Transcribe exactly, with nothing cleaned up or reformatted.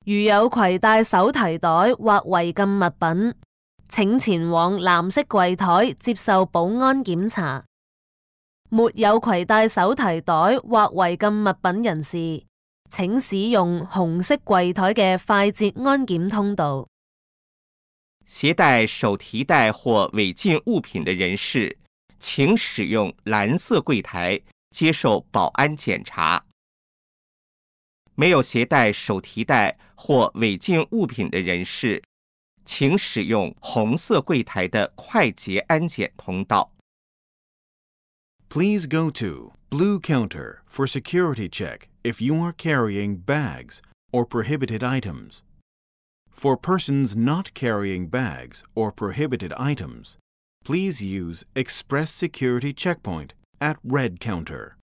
如有攜帶手提袋或違禁物品，請前往藍色櫃台接受保安檢查。沒有攜帶手提袋或違禁物品人士，請使用紅色櫃台嘅快捷安檢通道。 携帶手提袋或違禁物品的人士，請使用藍色櫃台接受保安檢查。沒有攜帶手提袋或違禁物品的人士，請使用紅色櫃台的快捷安檢通道。 Please go to blue counter for security check if you are carrying bags or prohibited items. For persons not carrying bags or prohibited items, please use Express Security Checkpoint at red counter.